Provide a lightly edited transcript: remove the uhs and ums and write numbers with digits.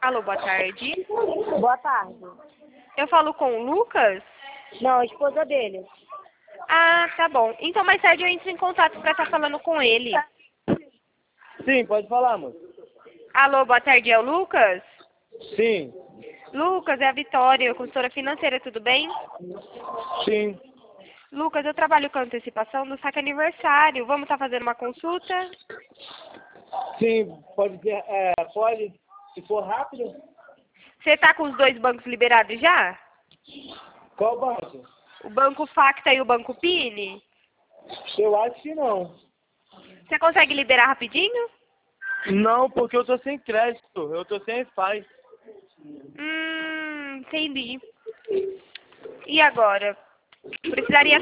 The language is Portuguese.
Alô, boa tarde. Boa tarde. Eu falo com o Lucas? Não, a esposa dele. Ah, tá bom. Então mais tarde eu entro em contato para estar falando com ele. Sim, pode falar, moço. Alô, boa tarde, é o Lucas? Sim, Lucas, é a Vitória, consultora financeira, tudo bem? sim. Lucas, eu trabalho com antecipação do saque aniversário. Vamos estar fazendo uma consulta? Sim, pode ser, pode, se for rápido. Você tá com os dois bancos liberados já? Qual banco? O Banco Facta e o Banco Pini? Eu acho que não. Você consegue liberar rapidinho? Não, porque eu tô sem crédito, eu tô sem FAI. Entendi. E agora? Precisaria